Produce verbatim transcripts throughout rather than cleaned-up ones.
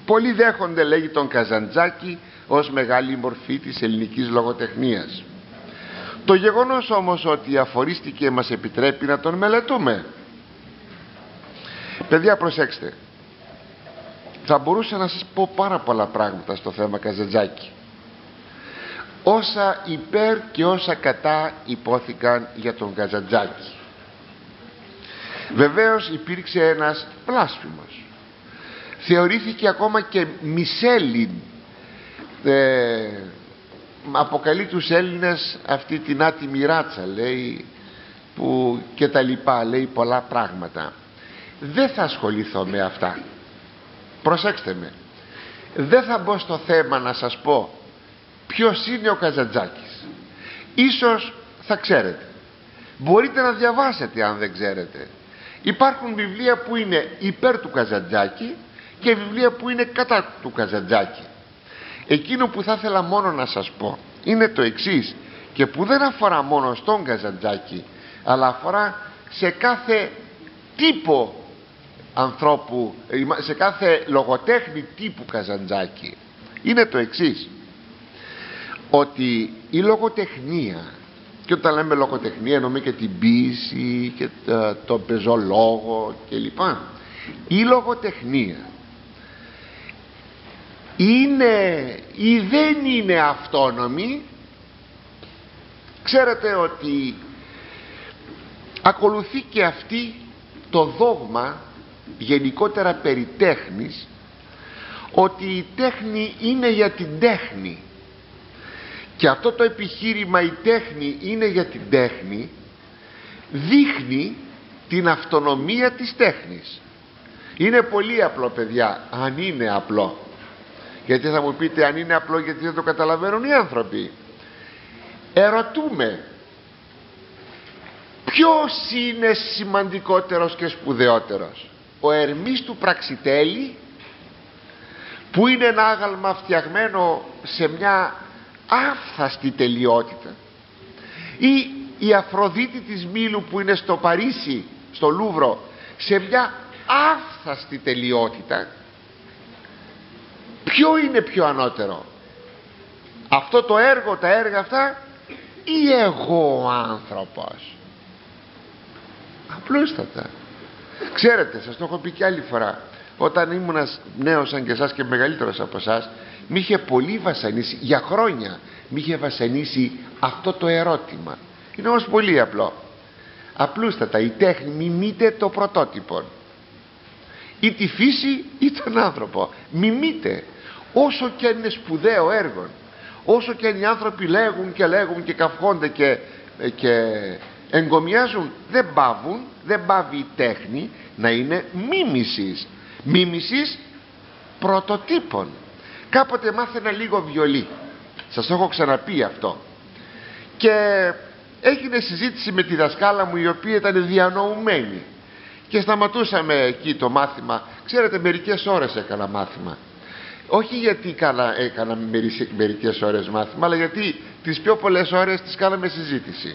Πολλοί δέχονται, λέγει, τον Καζαντζάκη ως μεγάλη μορφή της ελληνικής λογοτεχνίας. Το γεγονός όμως ότι αφορίστηκε μας επιτρέπει να τον μελετούμε. Παιδιά, προσέξτε, θα μπορούσα να σας πω πάρα πολλά πράγματα στο θέμα Καζαντζάκη, όσα υπέρ και όσα κατά υπόθηκαν για τον Καζαντζάκη. Βεβαίως υπήρξε ένας βλάσφημος, θεωρήθηκε ακόμα και μισέλλην, ε, αποκαλεί τους Έλληνες αυτή την άτιμη ράτσα, λέει, που και τα λοιπά, λέει πολλά πράγματα. Δεν θα ασχοληθώ με αυτά, προσέξτε με, δεν θα μπω στο θέμα να σας πω ποιος είναι ο Καζαντζάκης. Ίσως θα ξέρετε, μπορείτε να διαβάσετε αν δεν ξέρετε. Υπάρχουν βιβλία που είναι υπέρ του Καζαντζάκη και βιβλία που είναι κατά του Καζαντζάκη. Εκείνο που θα ήθελα μόνο να σας πω είναι το εξής, και που δεν αφορά μόνο στον Καζαντζάκη, αλλά αφορά σε κάθε τύπο ανθρώπου, σε κάθε λογοτέχνη τύπου Καζαντζάκη. Είναι το εξής, ότι η λογοτεχνία, και όταν λέμε λογοτεχνία εννοούμε και την ποίηση και το, το πεζολόγο κλπ. Η λογοτεχνία είναι ή δεν είναι αυτόνομη. Ξέρετε ότι ακολουθεί και αυτή το δόγμα γενικότερα περί τέχνης, ότι η τέχνη είναι για την τέχνη, και αυτό το επιχείρημα η τέχνη είναι για την τέχνη δείχνει την αυτονομία της τέχνης. Είναι πολύ απλό, παιδιά, αν είναι απλό. Γιατί θα μου πείτε, αν είναι απλό, γιατί δεν το καταλαβαίνουν οι άνθρωποι. Ερωτούμε, ποιος είναι σημαντικότερος και σπουδαιότερος, ο Ερμής του Πραξιτέλη, που είναι ένα άγαλμα φτιαγμένο σε μια άφθαστη τελειότητα, ή η Αφροδίτη της Μήλου που είναι στο Παρίσι, στο Λούβρο, σε μια άφθαστη τελειότητα? Ποιο είναι πιο ανώτερο, αυτό το έργο, τα έργα αυτά, ή εγώ ο άνθρωπος? Απλούστατα. Ξέρετε, σας το έχω πει και άλλη φορά, όταν ήμουν νέος σαν και εσάς και μεγαλύτερος από εσάς, μ' είχε πολύ βασανίσει, για χρόνια μ' είχε βασανίσει αυτό το ερώτημα. Είναι όμως πολύ απλό. Απλούστατα, η τέχνη μιμείται το πρωτότυπο, ή τη φύση ή τον άνθρωπο. Μιμείται, όσο και αν είναι σπουδαίο έργο, όσο και αν οι άνθρωποι λέγουν και λέγουν και καυχόνται και, και εγκομιάζουν, δεν πάβουν, δεν πάβει η τέχνη να είναι μίμησης, μίμησης πρωτοτύπων. Κάποτε μάθαινα λίγο βιολί, σας το έχω ξαναπεί αυτό, και έγινε συζήτηση με τη δασκάλα μου, η οποία ήταν διανοουμένη, και σταματούσαμε εκεί το μάθημα. Ξέρετε, μερικές ώρες έκανα μάθημα, όχι γιατί έκανα, έκανα μερικές ώρες μάθημα, αλλά γιατί τις πιο πολλές ώρες τις κάναμε συζήτηση.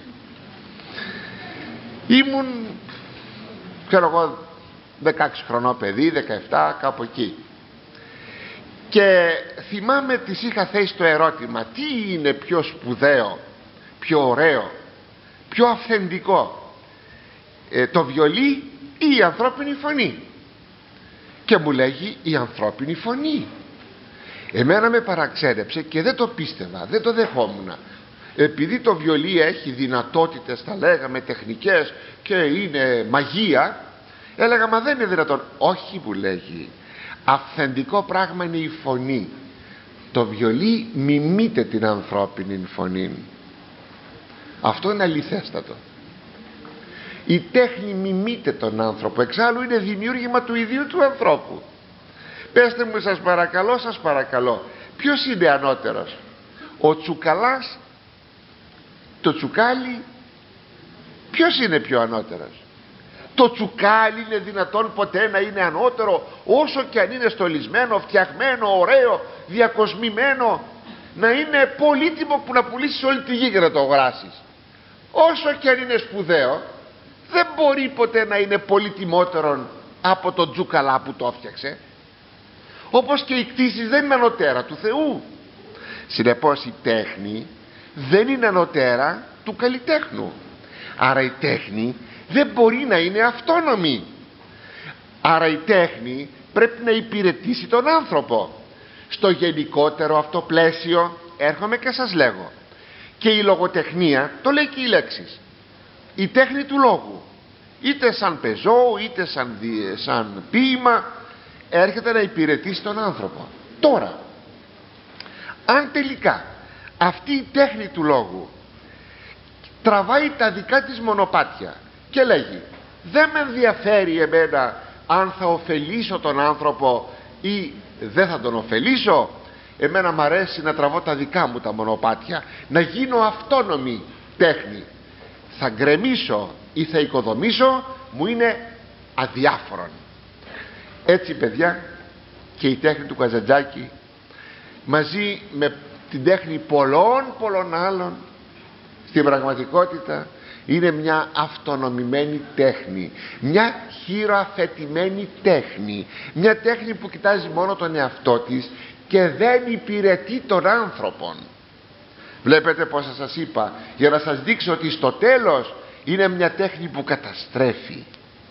Ήμουν, ξέρω εγώ, δεκαέξι χρονών παιδί, δεκαεπτά, κάπου εκεί, και θυμάμαι τις είχα θέσει το ερώτημα, τι είναι πιο σπουδαίο, πιο ωραίο, πιο αυθεντικό, ε, το βιολί ή η ανθρώπινη φωνή? Και μου λέγει η ανθρώπινη φωνή. Εμένα με παραξένεψε και δεν το πίστευα, δεν το δεχόμουν. Επειδή το βιολί έχει δυνατότητες, τα λέγαμε, τεχνικές, και είναι μαγεία, έλεγα, μα δεν είναι δυνατόν. Όχι, μου λέγει, αυθεντικό πράγμα είναι η φωνή. Το βιολί μιμείται την ανθρώπινη φωνή. Αυτό είναι αληθέστατο. Η τέχνη μιμείται τον άνθρωπο, εξάλλου είναι δημιούργημα του ιδίου του ανθρώπου. Πέστε μου, σας παρακαλώ, σας παρακαλώ, ποιος είναι ανώτερος, ο τσουκαλάς, το τσουκάλι? Ποιος είναι πιο ανώτερος? Το τσουκάλι είναι δυνατόν ποτέ να είναι ανώτερο, όσο και αν είναι στολισμένο, φτιαγμένο, ωραίο, διακοσμημένο, να είναι πολύτιμο που να πουλήσεις όλη τη γη και να το αγοράσεις? Όσο και αν είναι σπουδαίο, δεν μπορεί ποτέ να είναι πολύτιμότερο από τον τσουκαλά που το έφτιαξε. όπως και οι κτήσεις δεν είναι ανωτέρα του Θεού. Συνεπώς η τέχνη δεν είναι ανωτέρα του καλλιτέχνου. Άρα η τέχνη δεν μπορεί να είναι αυτόνομη. Άρα η τέχνη πρέπει να υπηρετήσει τον άνθρωπο. Στο γενικότερο αυτό πλαίσιο έρχομαι και σας λέγω, και η λογοτεχνία το λέει και η λέξη, η τέχνη του λόγου, είτε σαν πεζό είτε σαν, σαν ποίημα, έρχεται να υπηρετήσει τον άνθρωπο. Τώρα, αν τελικά αυτή η τέχνη του λόγου τραβάει τα δικά της μονοπάτια και λέγει δεν με ενδιαφέρει εμένα αν θα ωφελήσω τον άνθρωπο ή δεν θα τον ωφελήσω, εμένα μ' αρέσει να τραβώ τα δικά μου τα μονοπάτια, να γίνω αυτόνομη τέχνη, θα γκρεμίσω ή θα οικοδομήσω, μου είναι αδιάφορον. Έτσι παιδιά, και η τέχνη του Καζαντζάκη μαζί με την τέχνη πολλών πολλών άλλων στην πραγματικότητα είναι μια αυτονομημένη τέχνη, μια χειροαφετημένη τέχνη, μια τέχνη που κοιτάζει μόνο τον εαυτό της και δεν υπηρετεί τον άνθρωπον. Βλέπετε πως σας είπα, για να σας δείξω ότι στο τέλος είναι μια τέχνη που καταστρέφει.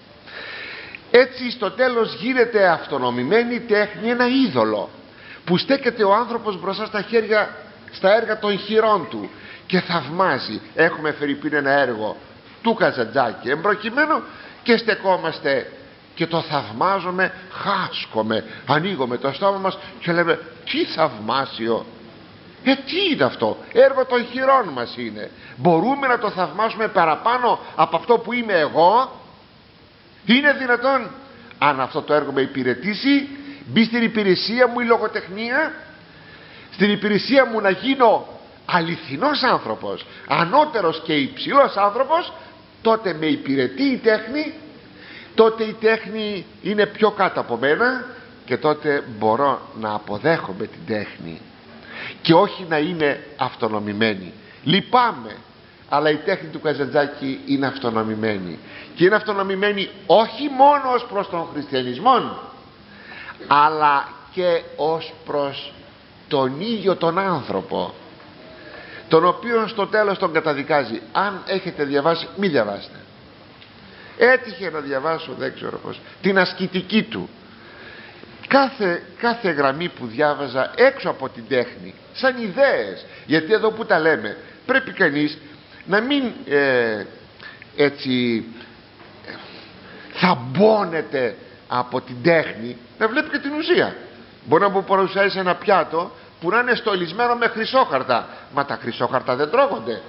Έτσι στο τέλος γίνεται αυτονομημένη τέχνη ένα είδωλο που στέκεται ο άνθρωπος μπροστά στα χέρια, στα έργα των χειρών του και θαυμάζει. Έχουμε φερειπίν ένα έργο του Καζαντζάκη εμπροκειμένο και στεκόμαστε και το θαυμάζουμε, χάσκομαι, ανοίγουμε το στόμα μας και λέμε τι θαυμάσιο, ε τι είναι αυτό, έργο των χειρών μας είναι, μπορούμε να το θαυμάσουμε παραπάνω από αυτό που είμαι εγώ? Είναι δυνατόν? Αν αυτό το έργο με υπηρετήσει, μπει στην υπηρεσία μου η λογοτεχνία, στην υπηρεσία μου να γίνω αληθινός άνθρωπος, ανώτερος και υψηλός άνθρωπος, τότε με υπηρετεί η τέχνη, τότε η τέχνη είναι πιο κάτω από μένα και τότε μπορώ να αποδέχομαι την τέχνη και όχι να είναι αυτονομημένη. Λυπάμαι, αλλά η τέχνη του Καζαντζάκη είναι αυτονομημένη και είναι αυτονομημένη όχι μόνο ως προς τον χριστιανισμό, αλλά και ως προς τον ίδιο τον άνθρωπο, τον οποίον στο τέλος τον καταδικάζει. Αν έχετε διαβάσει, μη διαβάσετε. Έτυχε να διαβάσω, δεν ξέρω πως, την ασκητική του. Κάθε, κάθε γραμμή που διάβαζα έξω από την τέχνη, σαν ιδέες, γιατί εδώ που τα λέμε πρέπει κανείς να μην ε, έτσι ε, θαμπώνεται από την τέχνη, να βλέπει και την ουσία. Μπορεί να μου παρουσιάσει ένα πιάτο που να είναι στολισμένο με χρυσόχαρτα, μα τα χρυσόχαρτα δεν τρώγονται.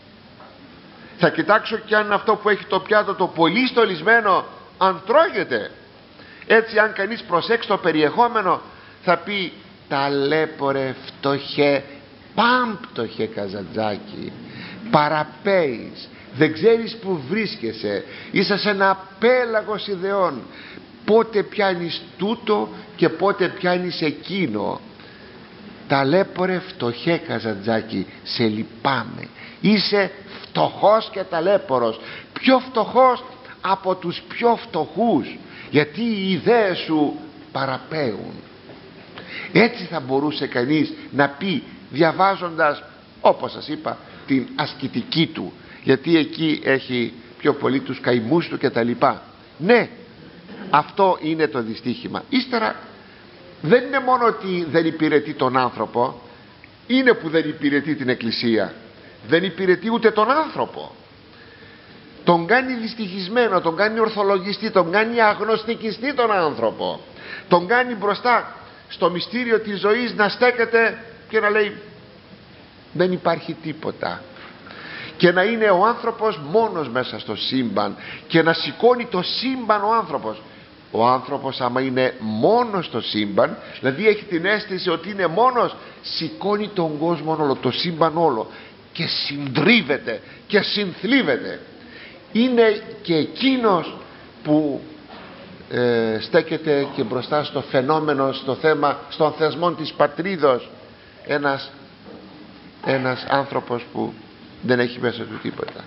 Θα κοιτάξω και αν αυτό που έχει το πιάτο το πολύ στολισμένο αν τρώγεται. Έτσι αν κανείς προσέξει το περιεχόμενο θα πει ταλέπορε φτωχέ, πάμπτωχε Καζαντζάκη, παραπέεις, δεν ξέρεις που βρίσκεσαι, είσαι σε ένα πέλαγος ιδεών, πότε πιάνεις τούτο και πότε πιάνεις εκείνο. Ταλέπορε φτωχέ Καζαντζάκη, σε λυπάμαι, είσαι φτωχός και ταλέπορος, πιο φτωχός από τους πιο φτωχούς, γιατί οι ιδέες σου παραπέουν. Έτσι θα μπορούσε κανείς να πει διαβάζοντας, όπως σας είπα, την ασκητική του, γιατί εκεί έχει πιο πολύ τους καημούς του και τα λοιπά. Ναι, αυτό είναι το δυστύχημα. Ύστερα δεν είναι μόνο ότι δεν υπηρετεί τον άνθρωπο, είναι που δεν υπηρετεί την Εκκλησία, δεν υπηρετεί ούτε τον άνθρωπο, τον κάνει δυστυχισμένο, τον κάνει ορθολογιστή, τον κάνει αγνωστικιστή τον άνθρωπο, τον κάνει μπροστά στο μυστήριο της ζωής να στέκεται και να λέει δεν υπάρχει τίποτα, και να είναι ο άνθρωπος μόνος μέσα στο σύμπαν και να σηκώνει το σύμπαν ο άνθρωπος. Ο άνθρωπος άμα είναι μόνος στο σύμπαν, δηλαδή έχει την αίσθηση ότι είναι μόνος, σηκώνει τον κόσμο όλο, το σύμπαν όλο και συντρίβεται και συνθλίβεται. Είναι και εκείνος που ε, στέκεται και μπροστά στο φαινόμενο, στο θέμα, στον θεσμό της πατρίδος, ένας, ένας άνθρωπος που δεν έχει μέσα του τίποτα.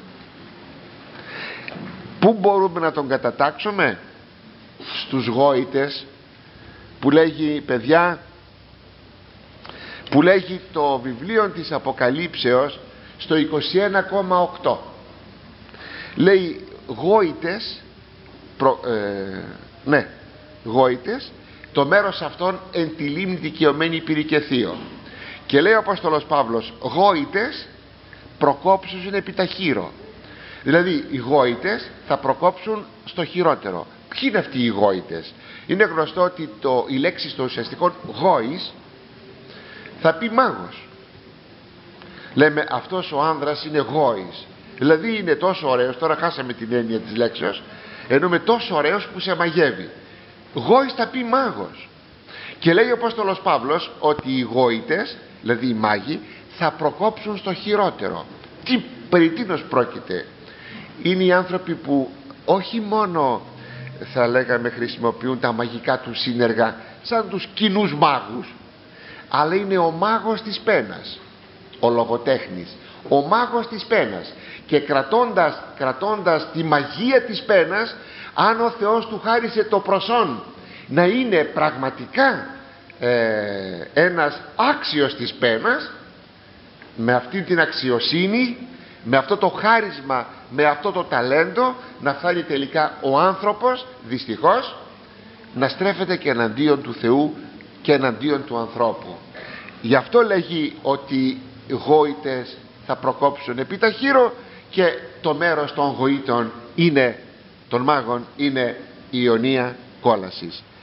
Πού μπορούμε να τον κατατάξουμε? Στους γόητες που λέγει, παιδιά, που λέγει το βιβλίο της Αποκαλύψεως στο είκοσι ένα κόμμα οκτώ, λέει γόητες προ, ε, ναι γόητες το μέρος αυτών εν τη λίμνη δικαιωμένη πυρικεθείο, και λέει ο Απόστολος Παύλος γόητες προκόψουν επί τα χείρο. Δηλαδή οι γόητες θα προκόψουν στο χειρότερο. Ποιοι είναι αυτοί οι γόητες? Είναι γνωστό ότι το, η λέξη στο ουσιαστικό γόης θα πει μάγος. Λέμε αυτός ο άνδρας είναι γόης, δηλαδή είναι τόσο ωραίος. Τώρα χάσαμε την έννοια της λέξεως, εννοούμε τόσο ωραίος που σε μαγεύει. Γόης θα πει μάγος. Και λέει ο Απόστολος Παύλος ότι οι γόητες, δηλαδή οι μάγοι, θα προκόψουν στο χειρότερο. Τι, περί τίνος πρόκειται? Είναι οι άνθρωποι που όχι μόνο, θα λέγαμε, χρησιμοποιούν τα μαγικά του σύνεργα σαν τους κοινούς μάγους, αλλά είναι ο μάγος της πένας, ο λογοτέχνης, ο μάγος της πένας, και κρατώντας, κρατώντας τη μαγεία της πένας, αν ο Θεός του χάρισε το προσόν να είναι πραγματικά ε, ένας άξιος της πένας, με αυτή την αξιοσύνη, με αυτό το χάρισμα, με αυτό το ταλέντο, να φτάνει τελικά ο άνθρωπος δυστυχώς να στρέφεται και εναντίον του Θεού και εναντίον του ανθρώπου. Γι' αυτό λέγει ότι οι γόητες θα προκόψουν επί τα χείρο, και το μέρος των γοήτων είναι, των μάγων, είναι η ιωνία κόλασης.